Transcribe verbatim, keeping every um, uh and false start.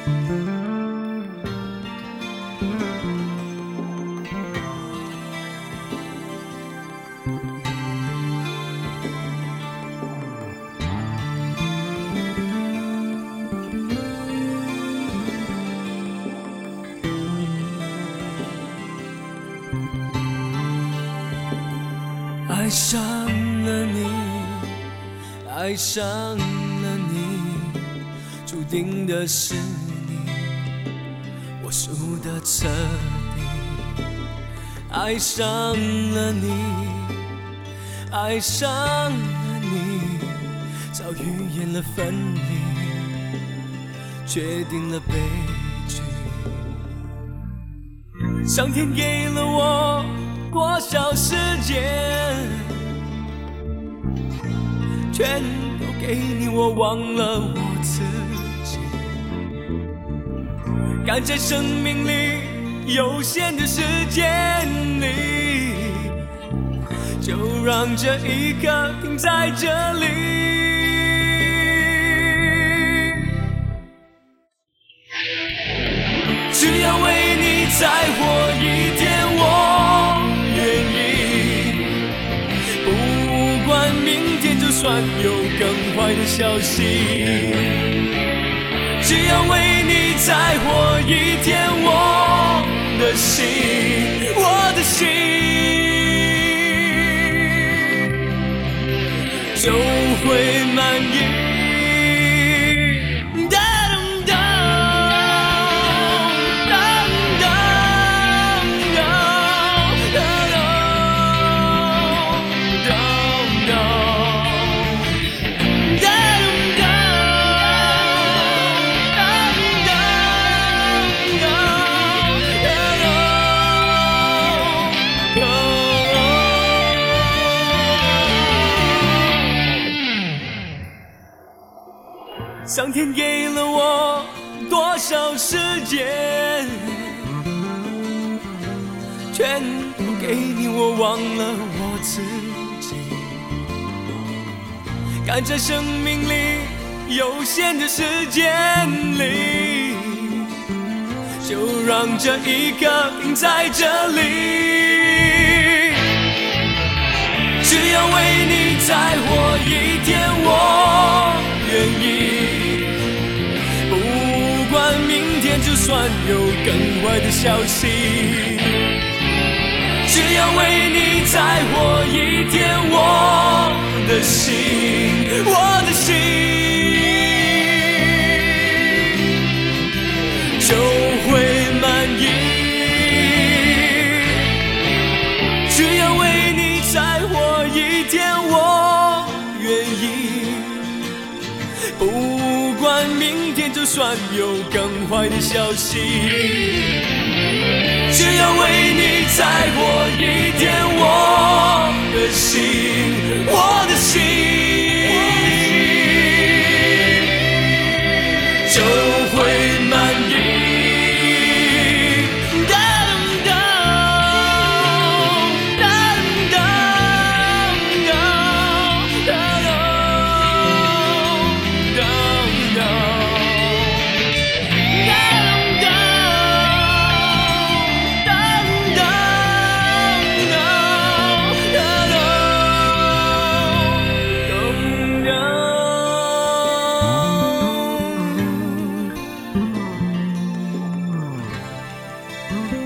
爱上了你，爱上了你，注定的是你，我输得彻底。爱上了你，爱上了你，早预言了分离，决定了悲剧。上天给了我多少时间，全都给你，我忘了我自己。赶在生命里有限的时间里，就让这一刻停在这里。只要为你再活一天，我愿意。不管明天就算有更坏的消息，只要为你再活一天，我的心，我的心就会满意。上天给了我多少时间，全都给你，我忘了我自己。赶在生命里有限的时间里，就让这一刻停在这里。只要为你再活一天，我愿意。不管明天就算有更坏的消息，只要为你再活一天，我的心，我的心就会满意。只要为你再活一天，我愿意。不管明天就算有更坏的消息，只要为你再活一天，我的心，我的心就会满意。 嗯。